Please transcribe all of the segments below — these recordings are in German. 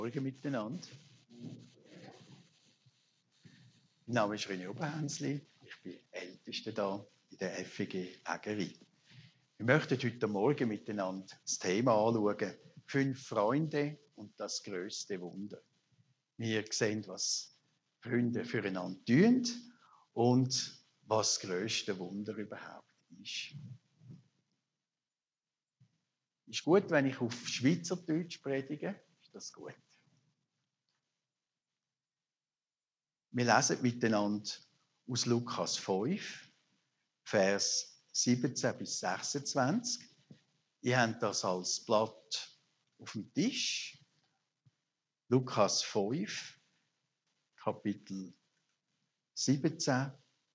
Morgen miteinander. Mein Name ist René Oberhänsli. Ich bin Ältester da in der FEG Ägeri. Wir möchten heute Morgen miteinander das Thema anschauen: 5 Freunde und das grösste Wunder. Wir sehen, was Freunde füreinander tun und was das grösste Wunder überhaupt ist. Ist gut, wenn ich auf Schweizerdeutsch predige? Ist das gut? Wir lesen miteinander aus Lukas 5, Vers 17 bis 26. Ihr habt das als Blatt auf dem Tisch. Lukas 5, Kapitel 17,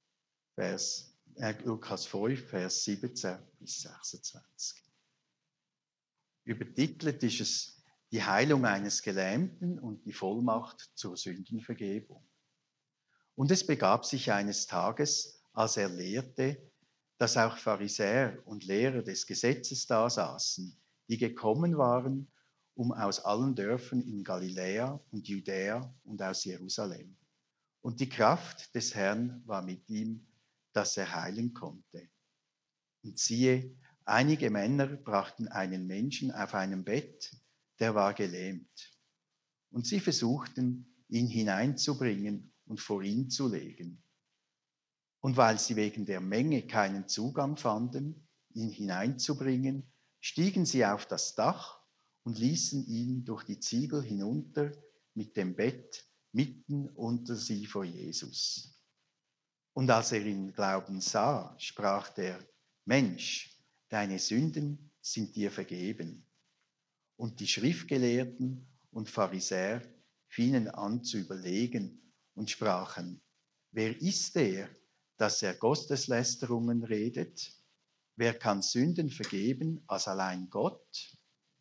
Lukas 5, Vers 17 bis 26. Übertitelt ist es die Heilung eines Gelähmten und die Vollmacht zur Sündenvergebung. Und es begab sich eines Tages, als er lehrte, dass auch Pharisäer und Lehrer des Gesetzes da saßen, die gekommen waren, um aus allen Dörfern in Galiläa und Judäa und aus Jerusalem. Und die Kraft des Herrn war mit ihm, dass er heilen konnte. Und siehe, einige Männer brachten einen Menschen auf einem Bett, der war gelähmt. Und sie versuchten, ihn hineinzubringen und vor ihn zu legen. Und weil sie wegen der Menge keinen Zugang fanden, ihn hineinzubringen, stiegen sie auf das Dach und ließen ihn durch die Ziegel hinunter mit dem Bett mitten unter sie vor Jesus. Und als er ihn Glauben sah, sprach der: Mensch, deine Sünden sind dir vergeben. Und die Schriftgelehrten und Pharisäer fingen an zu überlegen und sprachen: Wer ist der, dass er Gotteslästerungen redet? Wer kann Sünden vergeben als allein Gott?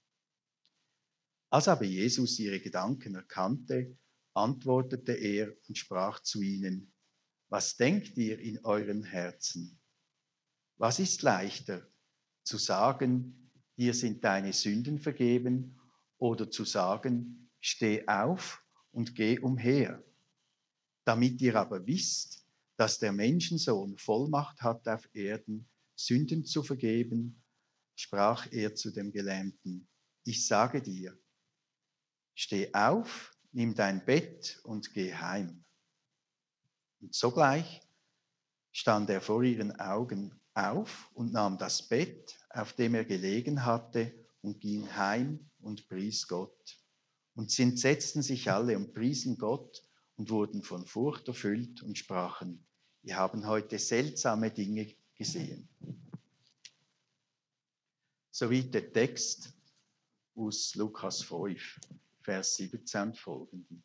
Als aber Jesus ihre Gedanken erkannte, antwortete er und sprach zu ihnen: Was denkt ihr in euren Herzen? Was ist leichter, zu sagen, dir sind deine Sünden vergeben, oder zu sagen, steh auf und geh umher? Damit ihr aber wisst, dass der Menschensohn Vollmacht hat auf Erden, Sünden zu vergeben, sprach er zu dem Gelähmten: Ich sage dir, steh auf, nimm dein Bett und geh heim. Und sogleich stand er vor ihren Augen auf und nahm das Bett, auf dem er gelegen hatte, und ging heim und pries Gott. Und sie entsetzten sich alle und priesen Gott und wurden von Furcht erfüllt und sprachen: Wir haben heute seltsame Dinge gesehen. Soweit der Text aus Lukas 5, Vers 17 und folgenden.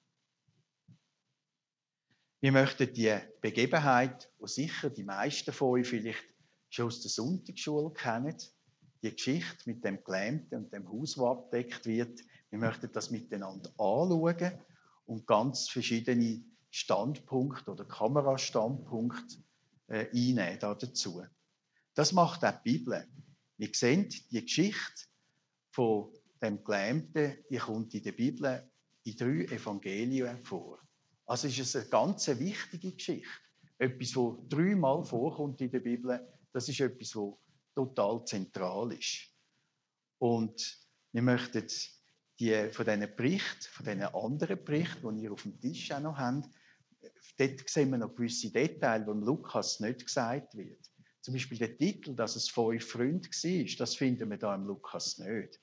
Wir möchten die Begebenheit, die sicher die meisten von euch vielleicht schon aus der Sonntagsschule kennen, die Geschichte mit dem Gelähmten und dem Haus, das abgedeckt wird, wir möchten das miteinander anschauen und ganz verschiedene Standpunkte oder Kamerastandpunkte einnehmen dazu. Das macht auch die Bibel. Wir sehen, die Geschichte von dem Gelähmten, die kommt in der Bibel in 3 Evangelien vor. Also ist es eine ganz wichtige Geschichte. Etwas, das 3-mal vorkommt in der Bibel, das ist etwas, das total zentral ist. Und wir möchten von diesen Berichten, von diesen anderen Berichten, die ihr auf dem Tisch auch noch habt, dort sehen wir noch gewisse Details, die im Lukas nicht gesagt wird. Zum Beispiel der Titel, dass es 5 Freunde war, das finden wir da im Lukas nicht.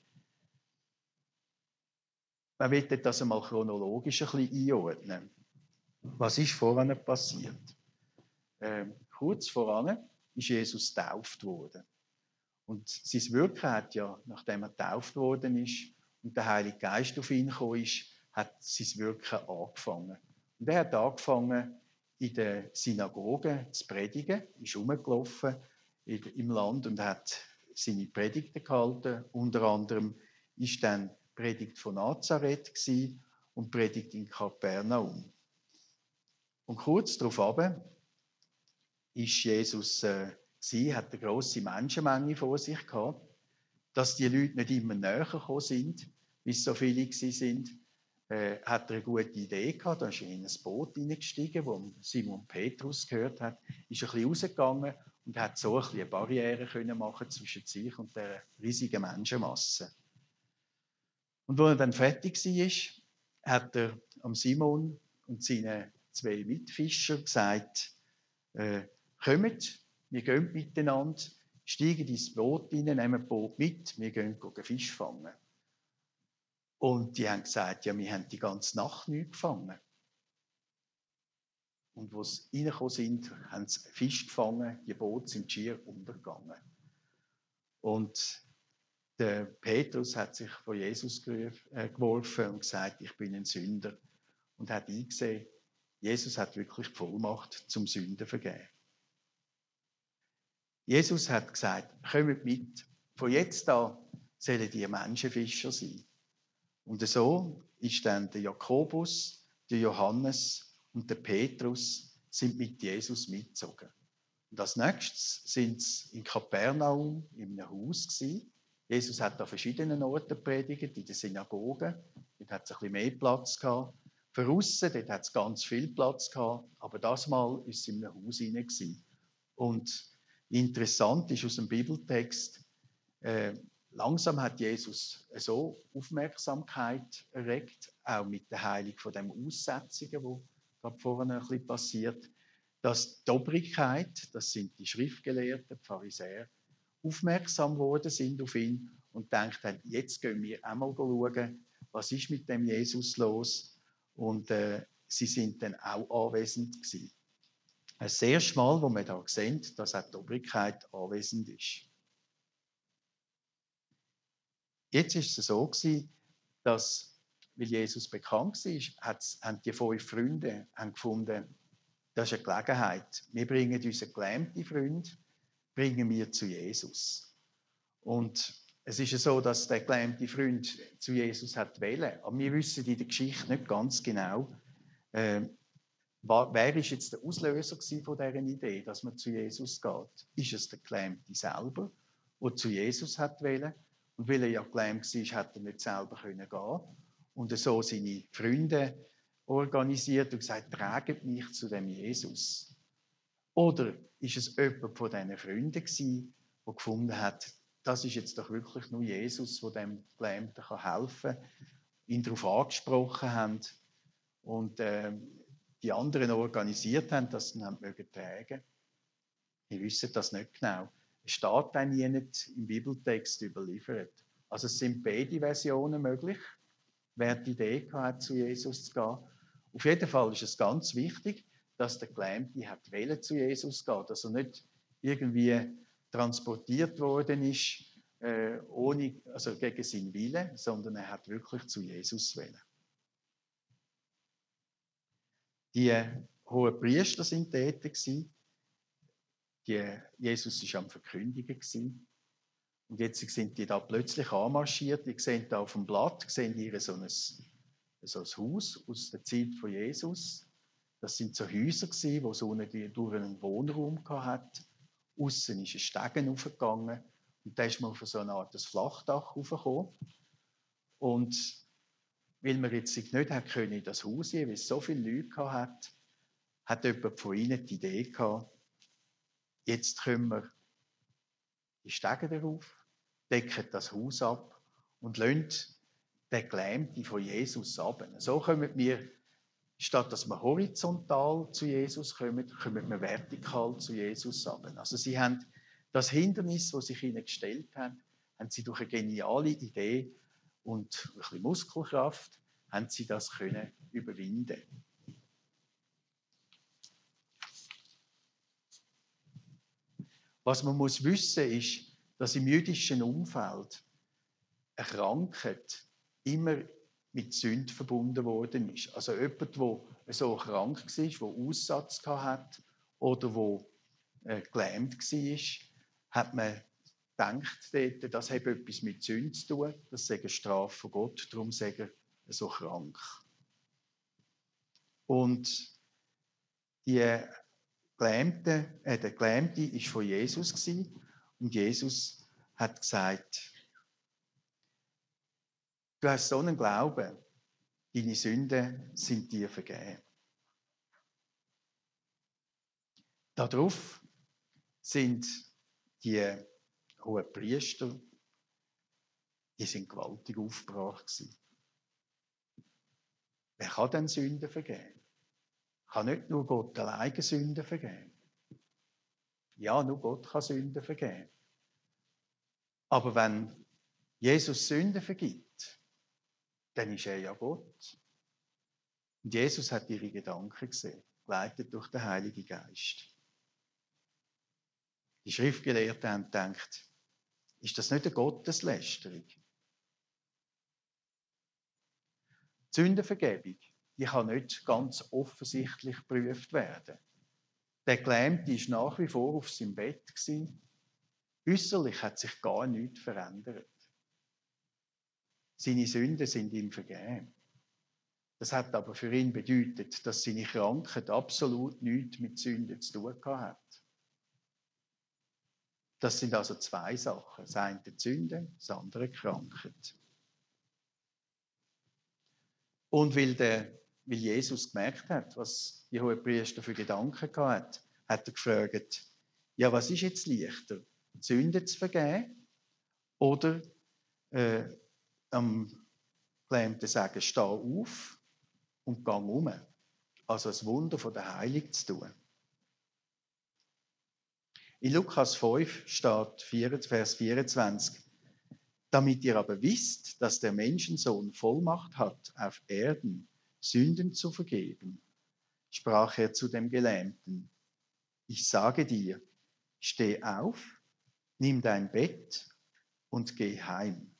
Man will das einmal chronologisch ein bisschen einordnen. Was ist voran passiert? Kurz voran ist Jesus getauft worden. Und sein Wirken hat ja, nachdem er getauft worden ist und der Heilige Geist auf ihn gekommen ist, hat sein Wirken angefangen. Und er hat angefangen, in der Synagoge zu predigen, ist rumgelaufen im Land und hat seine Predigten gehalten. Unter anderem ist dann die Predigt von Nazareth und die Predigt in Kapernaum. Und kurz darauf ist Jesus hat eine grosse Menschenmenge vor sich gehabt, dass die Leute nicht immer näher gekommen sind, wie es so viele sind. hat er eine gute Idee gehabt. Da ist er in ein Boot hineingestiegen, wo Simon Petrus gehört hat, ist ein bisschen rausgegangen und hat so ein bisschen eine Barriere können machen zwischen sich und der riesigen Menschenmasse. Und als er dann fertig war, hat er am Simon und seinen 2 Mitfischern gesagt, kommt, wir gehen miteinander, steigen ins Boot rein, nehmen das Boot mit, wir gehen Fisch fangen. Und die haben gesagt, ja, wir haben die ganze Nacht nichts gefangen. Und als sie reingekommen sind, haben sie Fisch gefangen, die Boote sind schier untergegangen. Und der Petrus hat sich vor Jesus geworfen und gesagt, ich bin ein Sünder. Und hat eingesehen, Jesus hat wirklich die Vollmacht zum Sünden vergeben. Jesus hat gesagt, kommt mit, von jetzt an sollen die Menschenfischer sein. Und so ist dann der Jakobus, der Johannes und der Petrus sind mit Jesus mitgezogen. Und als nächstes sind sie in Kapernaum in einem Haus gewesen. Jesus hat an verschiedenen Orten gepredigt, in den Synagogen. Dort hat es ein bisschen mehr Platz gehabt. Für aussen, dort hat es ganz viel Platz gehabt. Aber das Mal war es in einem Haus hinein. Und interessant ist aus dem Bibeltext, langsam hat Jesus so Aufmerksamkeit erregt, auch mit der Heilung von dem Aussätzigen, wo gerade vorhin ein bisschen passiert, dass die Obrigkeit, das sind die Schriftgelehrten, die Pharisäer, aufmerksam geworden sind auf ihn und gedacht haben, jetzt gehen wir auch mal schauen, was ist mit dem Jesus los. Und sie sind dann auch anwesend gewesen. Das erste Mal, wo wir da sehen, dass auch die Obrigkeit anwesend ist. Jetzt ist es so gewesen, dass, weil Jesus bekannt war, haben die 5 Freunde gefunden, das ist eine Gelegenheit. Wir bringen unseren gelähmten Freund bringen wir zu Jesus. Und es ist ja so, dass der gelähmte Freund zu Jesus hat wollen. Aber wir wissen in der Geschichte nicht ganz genau, wer ist jetzt der Auslöser von dieser Idee, dass man zu Jesus geht. Ist es der Gelähmte selber, der zu Jesus hat wollen? Und weil er ja gelähmt war, hat er nicht selber gehen können. Und so seine Freunde organisiert und gesagt, traget mich zu dem Jesus. Oder ist es jemand von diesen Freunden gewesen, der gefunden hat, das ist jetzt doch wirklich nur Jesus, der dem Gelähmten helfen kann, ihn darauf angesprochen haben und die anderen organisiert haben, dass sie ihn tragen mögen. Wir wissen das nicht genau. Es steht dann hier nicht im Bibeltext überliefert. Also es sind beide Versionen möglich, wer die Idee hat, zu Jesus zu gehen. Auf jeden Fall ist es ganz wichtig, dass der Gelähmte hat wollen, zu Jesus gehen, dass er nicht irgendwie transportiert worden ist, also gegen seinen Willen, sondern er hat wirklich zu Jesus wollen. Die hohen Priester sind tätig gewesen. Jesus war am Verkündigen gewesen. Und jetzt sind die da plötzlich anmarschiert. Die sehen da auf dem Blatt, sehen hier so ein Haus aus der Zeit von Jesus. Das sind so Häuser gewesen, wo so durch einen Wohnraum hat. Aussen ist ein Stegen hochgegangen und da ist man auf so eine Art Flachdach hochgekommen. Und weil man jetzt sich nicht hat können in das Haus gehen, weil es so viele Leute hat jemand von ihnen die Idee gehabt, jetzt können wir die Stege darauf, decken das Haus ab und lassen den Gelähmten von Jesus ab. So kommen wir, statt dass wir horizontal zu Jesus kommen, kommen wir vertikal zu Jesus ab. Also sie haben das Hindernis, das sich ihnen gestellt haben sie durch eine geniale Idee und ein bisschen Muskelkraft, haben sie das können überwinden. Was man muss wissen ist, dass im jüdischen Umfeld eine Krankheit immer mit Sünde verbunden worden ist. Also jemand, der so krank war, der Aussatz hatte oder der gelähmt war, hat man gedacht, das hat etwas mit Sünde zu tun, das sei eine Strafe von Gott, darum sei er so krank. Und der Gelähmte war von Jesus gewesen, und Jesus hat gesagt, du hast so einen Glauben, deine Sünden sind dir vergeben. Darauf sind die hohen Priester, die sind gewaltig aufgebracht gewesen. Wer kann denn Sünden vergeben? Kann nicht nur Gott alleine Sünden vergeben. Ja, nur Gott kann Sünden vergeben. Aber wenn Jesus Sünden vergibt, dann ist er ja Gott. Und Jesus hat ihre Gedanken gesehen, geleitet durch den Heiligen Geist. Die Schriftgelehrten haben gedacht, ist das nicht eine Gotteslästerung? Die Sündenvergebung, die kann nicht ganz offensichtlich geprüft werden. Der Gelähmte war nach wie vor auf seinem Bett. Äußerlich hat sich gar nichts verändert. Seine Sünden sind ihm vergeben. Das hat aber für ihn bedeutet, dass seine Krankheit absolut nichts mit Sünden zu tun hat. Das sind also zwei Sachen. Das eine die Sünde, das andere die Krankheit. Und weil Jesus gemerkt hat, was die Hohepriester für Gedanken hatten, hat er gefragt, ja, was ist jetzt leichter? Die Sünde zu vergeben oder am Gelähmten sagen, steh auf und geh um. Also das Wunder von der Heilung zu tun. In Lukas 5 steht Vers 24, damit ihr aber wisst, dass der Menschensohn Vollmacht hat, auf Erden Sünden zu vergeben, sprach er zu dem Gelähmten, ich sage dir, steh auf, nimm dein Bett und geh heim.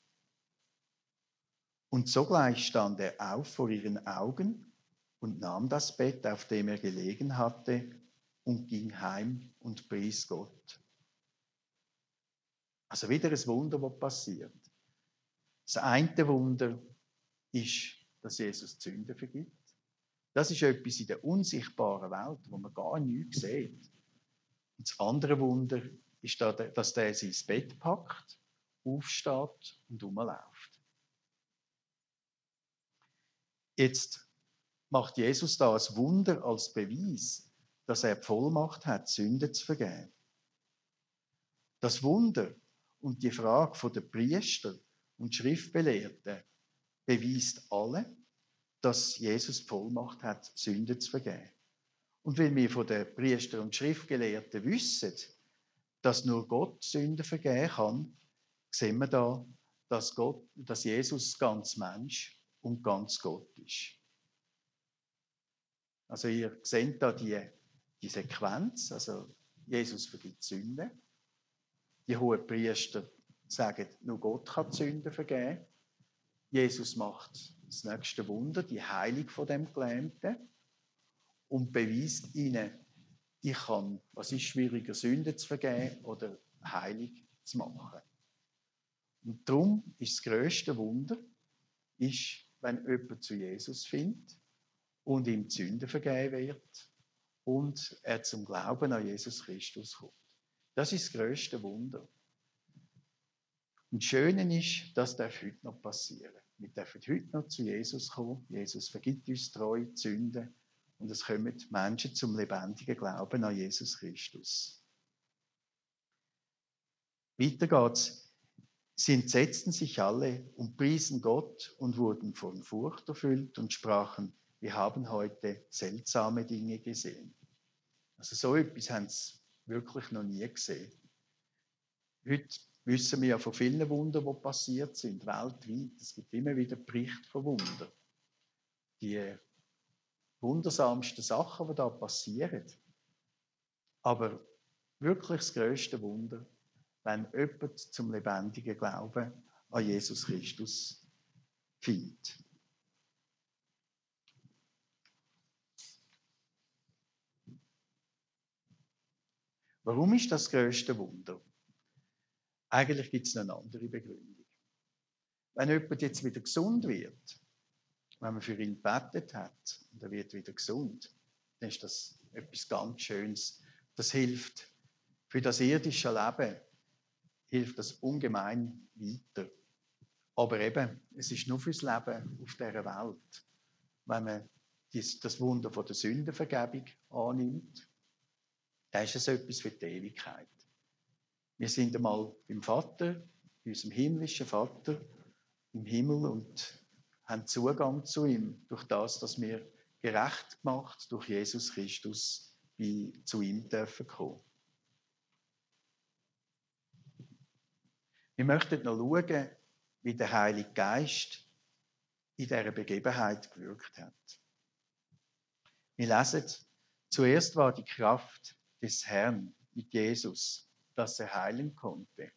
Und sogleich stand er auf vor ihren Augen und nahm das Bett, auf dem er gelegen hatte, und ging heim und pries Gott. Also wieder ein Wunder, was passiert. Das eine Wunder ist, dass Jesus die Sünden vergibt. Das ist etwas in der unsichtbaren Welt, wo man gar nichts sieht. Und das andere Wunder ist, dass der sein Bett packt, aufsteht und rumläuft. Jetzt macht Jesus da ein Wunder als Beweis, dass er die Vollmacht hat, Sünden zu vergeben. Das Wunder und die Frage der Priester und Schriftgelehrten beweist alle, dass Jesus die Vollmacht hat, Sünden zu vergeben. Und weil wir von den Priestern und Schriftgelehrten wissen, dass nur Gott Sünden vergeben kann, sehen wir da, dass Jesus ganz Mensch und ganz Gott ist. Also ihr seht da die Sequenz, also Jesus vergibt Sünden. Die hohen Priester sagen, nur Gott kann die Sünden vergeben. Jesus macht das nächste Wunder, die Heilung von dem Gelähmten, und beweist ihnen, ich kann, was ist schwieriger, Sünden zu vergeben oder Heilung zu machen. Und darum ist das grösste Wunder, wenn jemand zu Jesus findet und ihm die Sünden vergeben wird und er zum Glauben an Jesus Christus kommt. Das ist das grösste Wunder. Und das Schöne ist, das darf heute noch passieren. Wir dürfen heute noch zu Jesus kommen. Jesus vergibt uns treu die Sünden und es kommen Menschen zum lebendigen Glauben an Jesus Christus. Weiter geht's. Sie entsetzten sich alle und priesen Gott und wurden von Furcht erfüllt und sprachen, wir haben heute seltsame Dinge gesehen. Also so etwas haben sie wirklich noch nie gesehen. Heute wissen wir ja von vielen Wundern, die passiert sind, weltweit. Es gibt immer wieder Berichte von Wundern. Die wundersamsten Sachen, die da passieren. Aber wirklich das grösste Wunder, wenn jemand zum lebendigen Glauben an Jesus Christus findet. Warum ist das grösste Wunder? Eigentlich gibt es eine andere Begründung. Wenn jemand jetzt wieder gesund wird, wenn man für ihn gebetet hat und er wird wieder gesund, dann ist das etwas ganz Schönes. Das hilft für das irdische Leben, hilft das ungemein weiter. Aber eben, es ist nur fürs Leben auf dieser Welt. wenn man das Wunder von der Sündenvergebung annimmt, dann ist es etwas für die Ewigkeit. Wir sind einmal beim Vater, bei unserem himmlischen Vater im Himmel und haben Zugang zu ihm durch das, dass wir gerecht gemacht durch Jesus Christus zu ihm dürfen kommen. Wir möchten noch schauen, wie der Heilige Geist in dieser Begebenheit gewirkt hat. Wir lesen, zuerst war die Kraft des Herrn mit Jesus, dass er heilen konnte.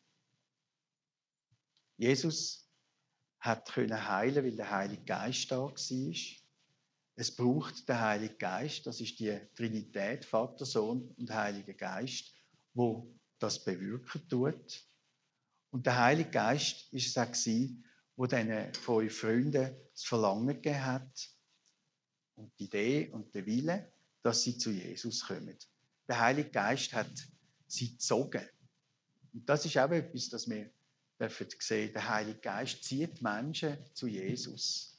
Jesus hat heilen, weil der Heilige Geist da war. Es braucht den Heiligen Geist, das ist die Trinität, Vater, Sohn und Heiliger Geist, wo das bewirken tut. Und der Heilige Geist ist es auch gewesen, wo diesen 5 Freunden das Verlangen gegeben hat und die Idee und der Wille, dass sie zu Jesus kommen. Der Heilige Geist hat sie gezogen. Und das ist auch etwas, das wir dürfen sehen. Der Heilige Geist zieht Menschen zu Jesus.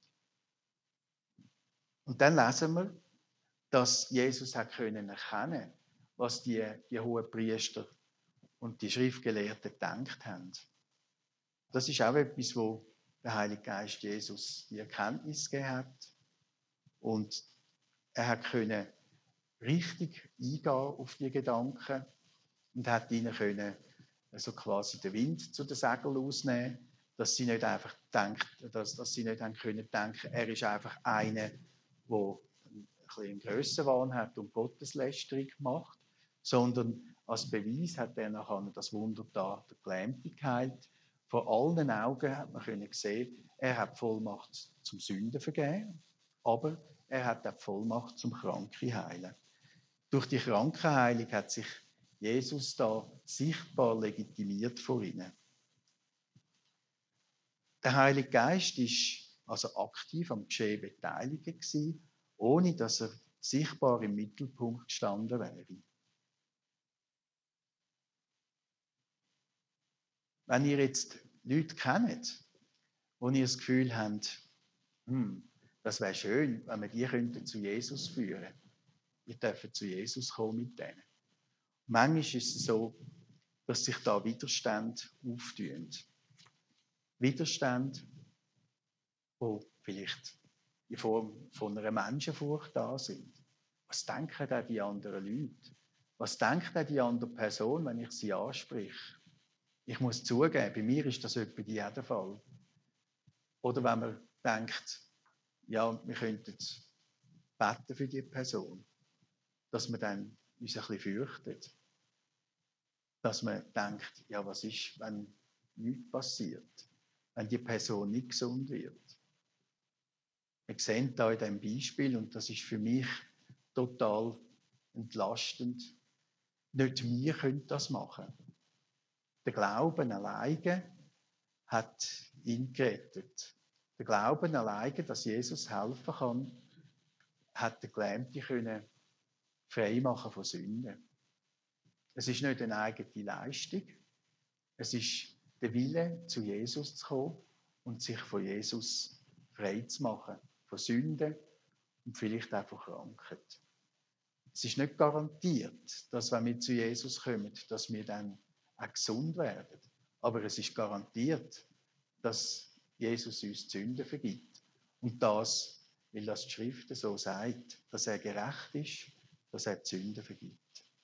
Und dann lesen wir, dass Jesus hat können erkennen, was die hohen Priester und die Schriftgelehrten gedacht haben. Das ist auch etwas, wo der Heilige Geist Jesus die Erkenntnis gegeben hat. Und er hat können richtig eingehen auf die Gedanken und hat ihnen können also quasi den Wind zu den Segeln ausnehmen, dass sie nicht einfach dass sie nicht haben können denken, er ist einfach einer, der einen Grössenwahn hat und Gotteslästerung macht, sondern als Beweis hat er nachher das Wunder da, der Gelähmte geheilt. Vor allen Augen hat man können sehen, er hat Vollmacht zum Sündenvergehen, aber er hat auch Vollmacht zum Kranken heilen. Durch die Krankenheilung hat sich Jesus da sichtbar legitimiert vor ihnen. Der Heilige Geist ist also aktiv am Geschehen beteiligt gewesen, ohne dass er sichtbar im Mittelpunkt gestanden wäre. Wenn ihr jetzt Leute kennt, wo ihr das Gefühl habt, das wäre schön, wenn wir die zu Jesus führen könnten. Wir dürfen zu Jesus kommen mit denen. Manchmal ist es so, dass sich da Widerstände auftun. Widerstände, die vielleicht in Form von einer Menschenfurcht da sind. Was denken denn die anderen Leute? Was denkt denn die andere Person, wenn ich sie anspreche? Ich muss zugeben, bei mir ist das etwa jeden Fall. Oder wenn man denkt, ja, wir könnten beten für die Person, dass man dann uns ein bisschen fürchtet. Dass man denkt, ja, was ist, wenn nichts passiert? Wenn die Person nicht gesund wird? Wir sehen da in diesem Beispiel, und das ist für mich total entlastend, nicht wir können das machen. Der Glauben alleine hat ihn gerettet. Der Glauben alleine, dass Jesus helfen kann, hat der Gelähmte können frei machen von Sünden. Es ist nicht eine eigene Leistung. Es ist der Wille, zu Jesus zu kommen und sich von Jesus frei zu machen. Von Sünden und vielleicht auch von Krankheit. Es ist nicht garantiert, dass wenn wir zu Jesus kommen, dass wir dann auch gesund werden. Aber es ist garantiert, dass Jesus uns die Sünden vergibt. Und das, weil das die Schrift so sagt, dass er gerecht ist, dass er die Sünden vergibt.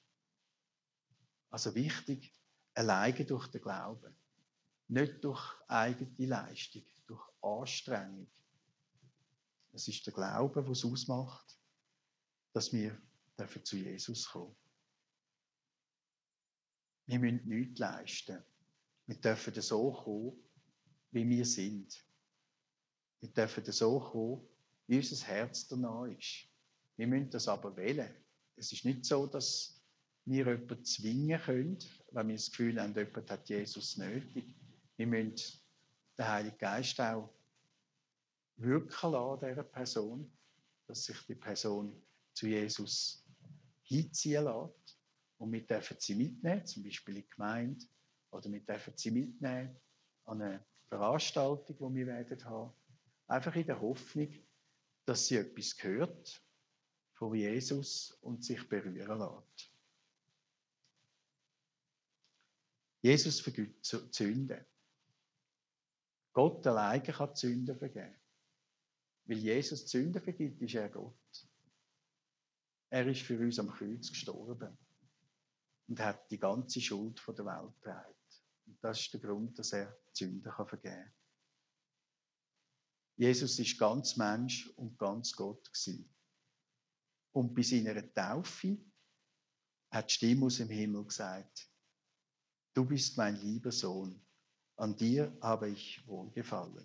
Also wichtig, alleine durch den Glauben. Nicht durch eigene Leistung, durch Anstrengung. Es ist der Glaube, der es ausmacht, dass wir zu Jesus kommen. Wir müssen nichts leisten. Wir dürfen so kommen, wie wir sind. Wir dürfen so kommen, wie unser Herz danach ist. Wir müssen das aber wählen. Es ist nicht so, dass wir jemanden zwingen können, wenn wir das Gefühl haben, jemand hat Jesus nötig. Wir müssen den Heiligen Geist auch wirken lassen, dieser Person, dass sich die Person zu Jesus hinziehen lässt. Und wir dürfen sie mitnehmen, zum Beispiel in die Gemeinde, oder wir dürfen sie mitnehmen an eine Veranstaltung, die wir werden haben. Einfach in der Hoffnung, dass sie etwas hört von Jesus und sich berühren lässt. Jesus vergibt die Sünden. Gott alleine kann die Sünden vergeben. Weil Jesus die Sünden vergibt, ist er Gott. Er ist für uns am Kreuz gestorben und hat die ganze Schuld von der Welt getragen. Und das ist der Grund, dass er die Sünden vergeben kann. Jesus ist ganz Mensch und ganz Gott gewesen. Und bei seiner Taufe hat die Stimme aus dem Himmel gesagt: Du bist mein lieber Sohn, an dir habe ich wohlgefallen.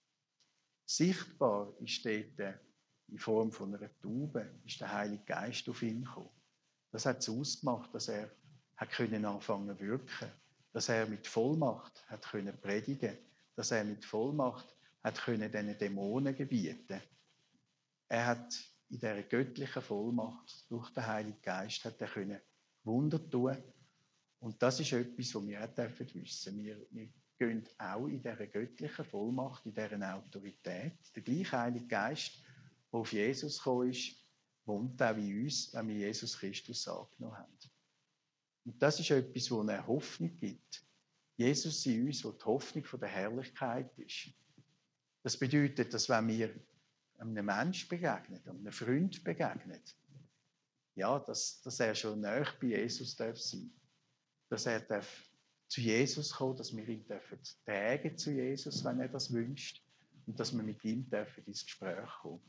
Sichtbar ist dort in Form von einer Taube, ist der Heilige Geist auf ihn gekommen. Das hat es ausgemacht, dass er anfangen zu wirken, dass er mit Vollmacht hat predigen, dass er mit Vollmacht hat diesen Dämonen gebieten. Er hat in dieser göttlichen Vollmacht durch den Heiligen Geist hat er Wunder tun. Und das ist etwas, was wir auch wissen dürfen. Wir gehen auch in dieser göttlichen Vollmacht, in dieser Autorität. Der gleiche Heilige Geist, der auf Jesus gekommen ist, wohnt auch in uns, wenn wir Jesus Christus angenommen haben. Und das ist etwas, das eine Hoffnung gibt. Jesus in uns, wo die Hoffnung von der Herrlichkeit ist. Das bedeutet, dass wenn wir einem Menschen begegnen, einem Freund begegnen, ja, dass er schon näher bei Jesus darf sein. Dass er darf zu Jesus kommen, dass wir ihn tragen zu Jesus, wenn er das wünscht, und dass wir mit ihm dürfen ins Gespräch kommen.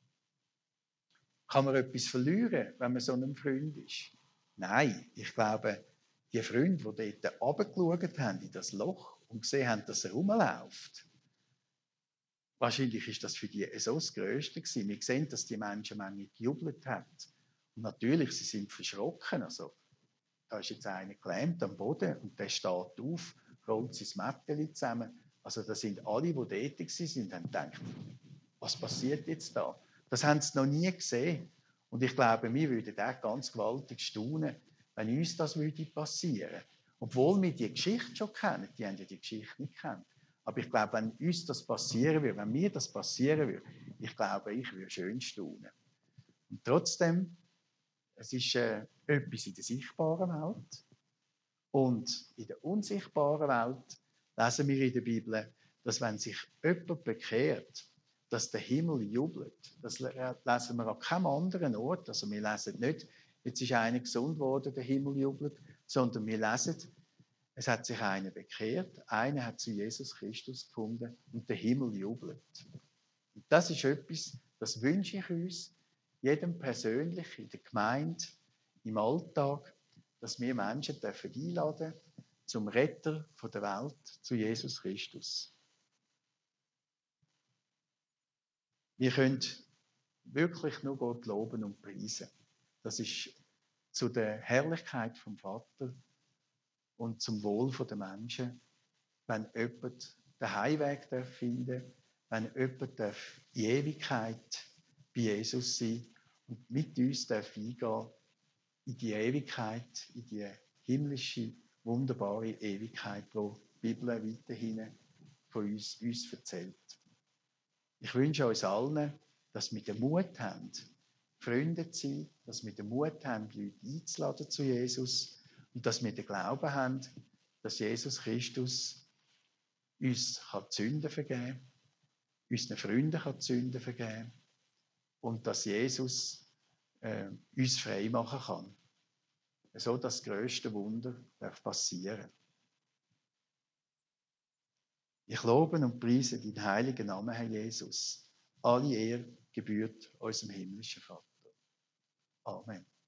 Kann man etwas verlieren, wenn man so ein Freund ist? Nein, ich glaube, die Freunde, die dort runtergeschaut haben in das Loch und gesehen haben, dass er rumläuft, wahrscheinlich ist das für die so das Größte gewesen. Wir sehen, dass die Menschenmenge gejubelt hat. Und natürlich, sie sind verschrocken. Also, da ist jetzt einer gelähmt am Boden und der steht auf, rollt sein Mätteli zusammen. Also da sind alle, die dort waren, haben gedacht, was passiert jetzt da? Das haben sie noch nie gesehen. Und ich glaube, wir würden auch ganz gewaltig staunen, wenn uns das passieren würde. Obwohl wir die Geschichte schon kennen, die haben ja die Geschichte nicht gekannt. Aber ich glaube, wenn uns das passieren würde, wenn mir das passieren würde, ich glaube, ich würde schön staunen. Und trotzdem, es ist etwas in der sichtbaren Welt. Und in der unsichtbaren Welt lesen wir in der Bibel, dass wenn sich jemand bekehrt, dass der Himmel jubelt. Das lesen wir an keinem anderen Ort. Also wir lesen nicht, jetzt ist einer gesund worden, der Himmel jubelt, sondern wir lesen, es hat sich einer bekehrt, einer hat zu Jesus Christus gefunden und der Himmel jubelt. Und das ist etwas, das wünsche ich uns, jedem persönlich, in der Gemeinde, im Alltag, dass wir Menschen einladen dürfen zum Retter der Welt, zu Jesus Christus. Wir können wirklich nur Gott loben und preisen. Das ist zu der Herrlichkeit vom Vater und zum Wohl der Menschen, wenn jemand den Heimweg finden darf, wenn jemand in Ewigkeit bei Jesus sein und mit uns eingehen in die Ewigkeit, in die himmlische, wunderbare Ewigkeit, wo die Bibel weiterhin von uns erzählt. Ich wünsche uns allen, dass wir den Mut haben, Freunde zu sein, dass wir den Mut haben, Leute einzuladen zu Jesus und dass wir den Glauben haben, dass Jesus Christus uns die Sünden vergeben kann, unseren Freunden die Sünden vergeben kann und dass Jesus uns frei machen kann. So das grösste Wunder darf passieren. Ich lobe und preise deinen heiligen Namen, Herr Jesus. Alle Ehre gebührt unserem himmlischen Vater. Amen.